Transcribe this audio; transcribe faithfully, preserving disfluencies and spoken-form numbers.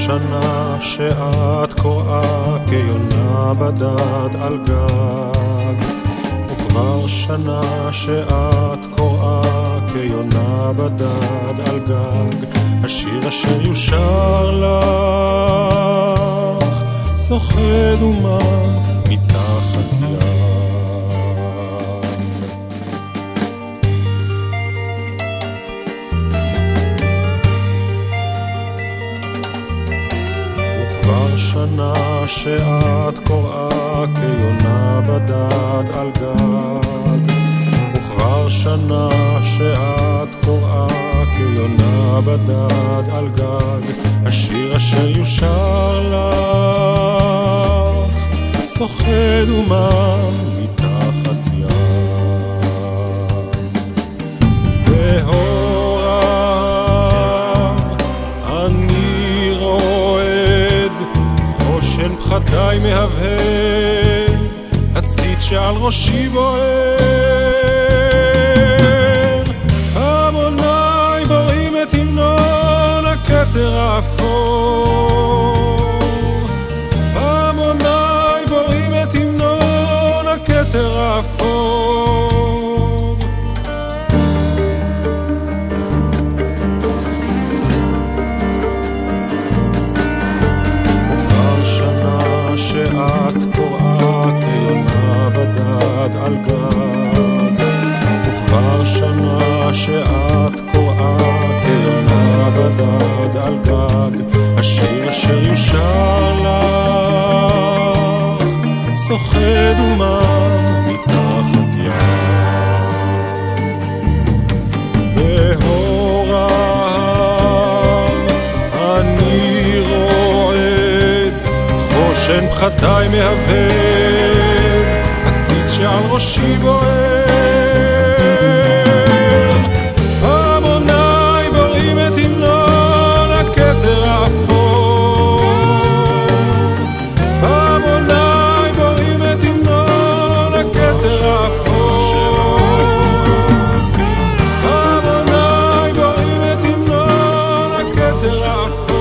שנה שאת קוראה כיונה בדד על גג, וכבר שנה שאת קוראה כיונה בדד על גג, השיר אשר יושר לך סוחד ומם מתחת ים. שנה שאת קוראה כיונה בדד על גג, וכבר שנה שאת קוראה כיונה בדד על גג, השיר אשר יושר לך סוחד ומם מתחת ים. והורה אני רועד, חושן פחדיי מהבהב, הציץ שעל ראשי בוער, המוני בוראים את המנון הכתר האפור, המוני בוראים את המנון הכתר האפור. שאת קוראה כיונה בדד על גג, וכבר שנה שאת קוראה כיונה בדד על גג, השיר אשר יושר לך סוחד ומם מתחת ים. בהורה אני רועד, חושן פחדיי מהבהב, הציץ שעל ראשי בוער, המוני בוראים את המנון הכתר האפור, המוני בוראים את המנון הכתר האפור, המוני בוראים את המנון הכתר האפור.